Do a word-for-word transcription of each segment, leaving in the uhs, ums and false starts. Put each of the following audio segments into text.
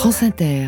France Inter.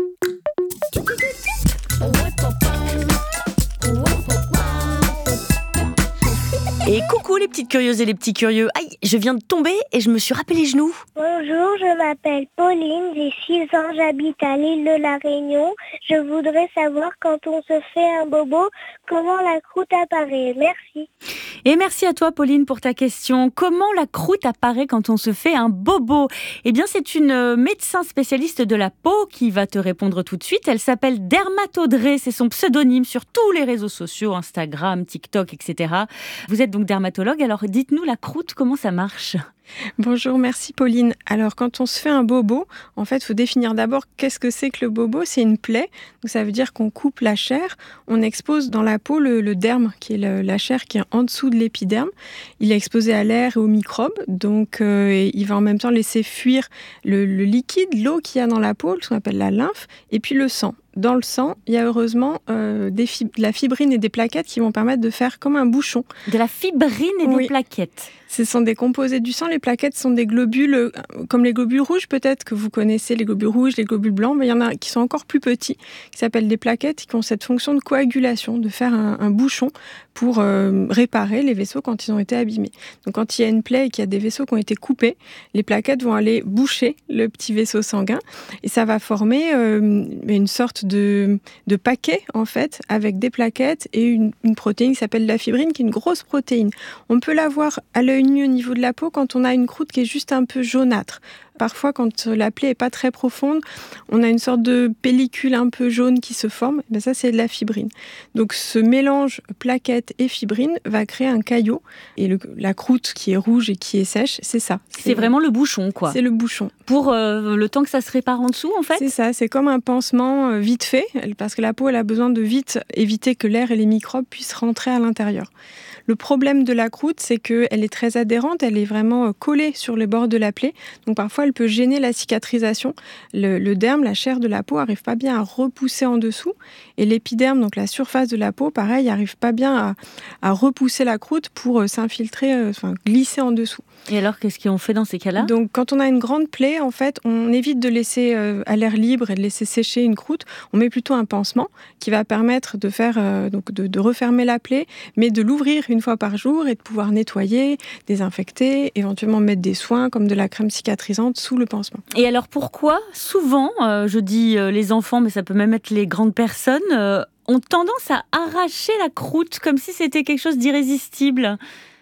Et coucou les petites curieuses et les petits curieux. Aïe, je viens de tomber et je me suis râpé les genoux. Bonjour, je m'appelle Pauline, j'ai six ans, j'habite à l'île de la Réunion. Je voudrais savoir quand on se fait un bobo, comment la croûte apparaît. Merci. Et merci à toi Pauline pour ta question. Comment la croûte apparaît quand on se fait un bobo ? Eh bien c'est une médecin spécialiste de la peau qui va te répondre tout de suite. Elle s'appelle Dermatodré, c'est son pseudonyme sur tous les réseaux sociaux, Instagram, TikTok, et cetera. Vous êtes donc dermatologue, alors dites-nous la croûte, comment ça marche ? Bonjour, merci Pauline. Alors quand on se fait un bobo, en fait, il faut définir d'abord qu'est-ce que c'est que le bobo. C'est une plaie, donc ça veut dire qu'on coupe la chair, on expose dans la peau le, le derme, qui est le, la chair qui est en dessous de l'épiderme. Il est exposé à l'air et aux microbes, donc euh, il va en même temps laisser fuir le, le liquide, l'eau qu'il y a dans la peau, ce qu'on appelle la lymphe, et puis le sang. Dans le sang, il y a heureusement euh, des fib- de la fibrine et des plaquettes qui vont permettre de faire comme un bouchon. De la fibrine et Oui. des plaquettes. Ce sont des composés du sang. Les plaquettes sont des globules, euh, comme les globules rouges peut-être, que vous connaissez, les globules rouges, les globules blancs, mais il y en a qui sont encore plus petits, qui s'appellent des plaquettes, qui ont cette fonction de coagulation, de faire un, un bouchon pour euh, réparer les vaisseaux quand ils ont été abîmés. Donc quand il y a une plaie et qu'il y a des vaisseaux qui ont été coupés, les plaquettes vont aller boucher le petit vaisseau sanguin et ça va former euh, une sorte de, de paquet en fait, avec des plaquettes et une, une protéine qui s'appelle la fibrine, qui est une grosse protéine. On peut la voir à l'œil nu au niveau de la peau quand on a une croûte qui est juste un peu jaunâtre. Parfois, quand la plaie n'est pas très profonde, on a une sorte de pellicule un peu jaune qui se forme. Ben ça, c'est de la fibrine. Donc, ce mélange plaquettes et fibrine va créer un caillot. Et le, la croûte qui est rouge et qui est sèche, c'est ça. C'est, c'est vraiment le bouchon, quoi. C'est le bouchon. Pour euh, le temps que ça se répare en dessous, en fait ? C'est ça. C'est comme un pansement euh, vite fait, parce que la peau, elle a besoin de vite éviter que l'air et les microbes puissent rentrer à l'intérieur. Le problème de la croûte, c'est qu'elle est très adhérente, elle est vraiment collée sur les bords de la plaie. Donc parfois, elle peut gêner la cicatrisation. Le, le derme, la chair de la peau, n'arrive pas bien à repousser en dessous. Et l'épiderme, donc la surface de la peau, pareil, n'arrive pas bien à, à repousser la croûte pour s'infiltrer, euh, enfin glisser en dessous. Et alors, qu'est-ce qu'on fait dans ces cas-là ? Donc, quand on a une grande plaie, en fait, on évite de laisser euh, à l'air libre et de laisser sécher une croûte. On met plutôt un pansement qui va permettre de faire, euh, donc de, de refermer la plaie, mais de l'ouvrir une fois par jour et de pouvoir nettoyer, désinfecter, éventuellement mettre des soins comme de la crème cicatrisante sous le pansement. Et alors, pourquoi souvent, euh, je dis euh, les enfants, mais ça peut même être les grandes personnes, euh, ont tendance à arracher la croûte comme si c'était quelque chose d'irrésistible ?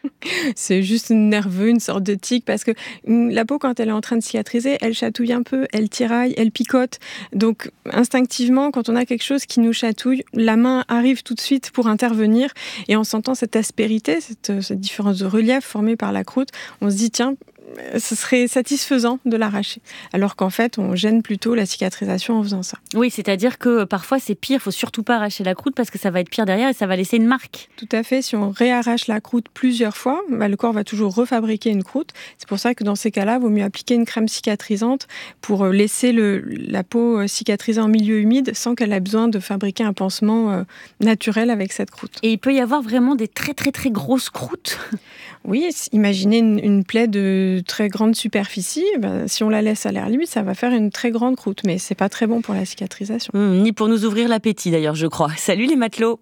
C'est juste nerveux, une sorte de tic, parce que la peau, quand elle est en train de cicatriser, elle chatouille un peu, elle tiraille, elle picote. Donc, instinctivement, quand on a quelque chose qui nous chatouille, la main arrive tout de suite pour intervenir. Et en sentant cette aspérité, cette, cette différence de relief formée par la croûte, on se dit, tiens, ce serait satisfaisant de l'arracher. Alors qu'en fait, on gêne plutôt la cicatrisation en faisant ça. Oui, c'est-à-dire que parfois c'est pire, il ne faut surtout pas arracher la croûte parce que ça va être pire derrière et ça va laisser une marque. Tout à fait, si on réarrache la croûte plusieurs fois, bah, le corps va toujours refabriquer une croûte. C'est pour ça que dans ces cas-là, il vaut mieux appliquer une crème cicatrisante pour laisser le, la peau cicatriser en milieu humide sans qu'elle ait besoin de fabriquer un pansement euh, naturel avec cette croûte. Et il peut y avoir vraiment des très très très grosses croûtes ? Oui, imaginez une, une plaie de très grande superficie, ben, si on la laisse à l'air libre, ça va faire une très grande croûte, mais c'est pas très bon pour la cicatrisation. Mmh, ni pour nous ouvrir l'appétit d'ailleurs, je crois. Salut les matelots.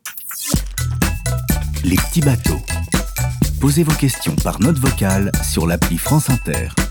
Les petits bateaux. Posez vos questions par note vocale sur l'appli France Inter.